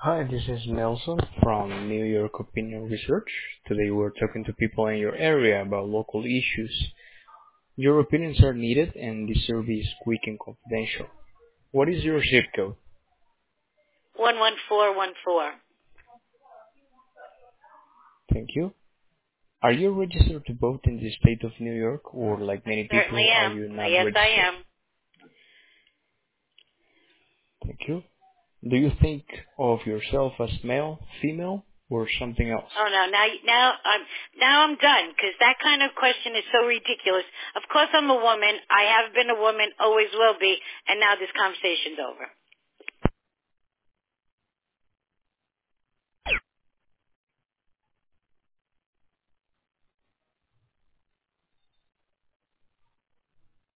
Hi, this is Nelson from New York Opinion Research. Today we're talking to people in your area about local issues. Your opinions are needed and this survey is quick and confidential. What is your zip code? 11414. Thank you. Are you registered to vote in the state of New York, or like I many certainly people, are am. you not Yes, I registered? am. Thank you. Do you think of yourself as male, female, or something else? Oh no, now I'm done because that kind of question is so ridiculous. Of course I'm a woman. I have been a woman, always will be, and now this conversation's over.